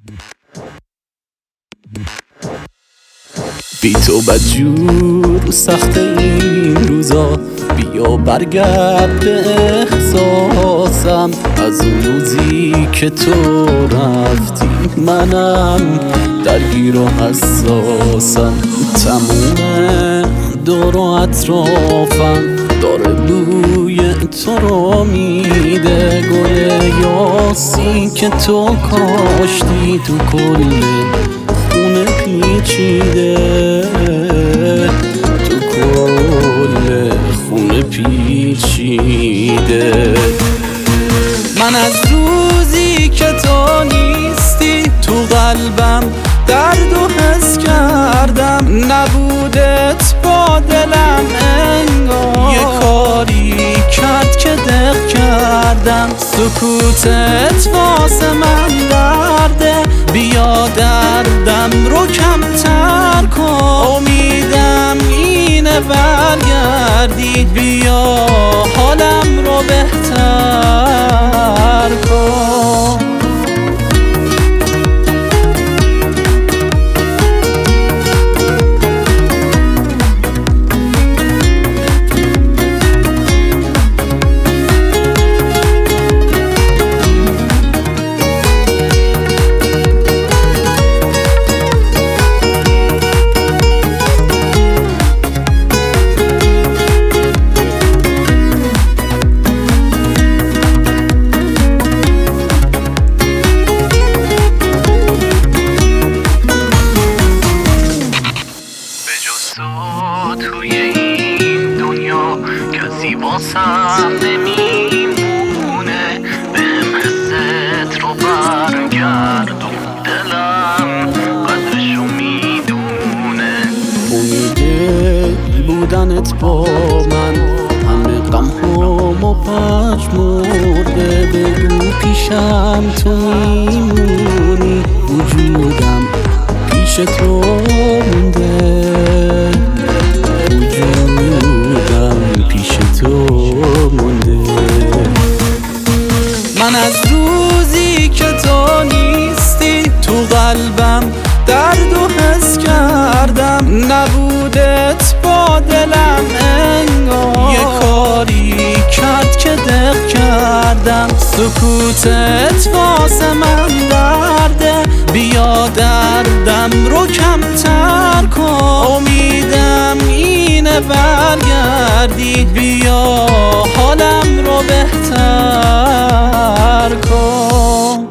بی تو بدجور سخت این روزا، بیا برگرد به احساسم. از اون روزی که تو رفتی منم درگیر و حساسم. تموم دور و اطرافم داره بوی تو رو میده. گل یاسی که تو کاشتی تو کل خونه پیچیده، تو کل خونه پیچیده. من از روزی که تو نیستی تو قلبم درد و حس کردم. نبودت با دلم انگار یه کاری کرد که دق کردم. سکوتت واسه من درده، بیا دردم رو کمتر کن. امیدم اینه برگردی، بیا حالم رو بهتر کن. توی این دنیا کسی واسم نمیمونه. بهم حست رو برگردون، دلم قدرشو میدونه. امید بودنت با من همه غمهامو پژمرده. بگو پیشم تو میمونی، وجودم پیش تو مونده. من از روزی که تو نیستی تو قلبم درد و حس کردم. نبودت با دلم انگار یه کاری کرد که دق کردم. سکوتت واسه من درده، بیا دردم رو کمتر کن. امیدم اینه برگردی، بیا حالم رو بهتر کن.